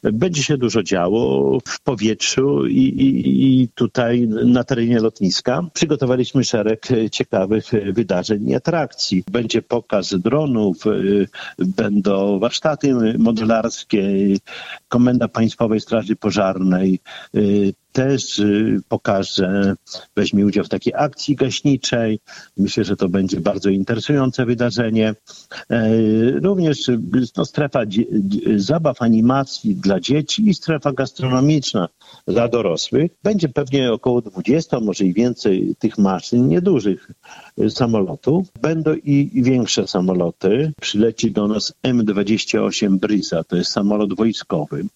Będzie się dużo działo w powietrzu i tutaj na terenie lotniska. Przygotowaliśmy szereg ciekawych wydarzeń i atrakcji. Będzie pokaz dronów, będą warsztaty modelarskie, Komenda Państwowej Straży Pożarnej też pokaże, weźmie udział w takiej akcji gaśniczej. Myślę, że to będzie bardzo interesujące wydarzenie. Również strefa zabaw, animacji dla dzieci i strefa gastronomiczna dla dorosłych. Będzie pewnie około 20, może i więcej tych maszyn, niedużych samolotów. Będą i większe samoloty. Przyleci do nas M28 Bryza, to jest samolot wojskowy.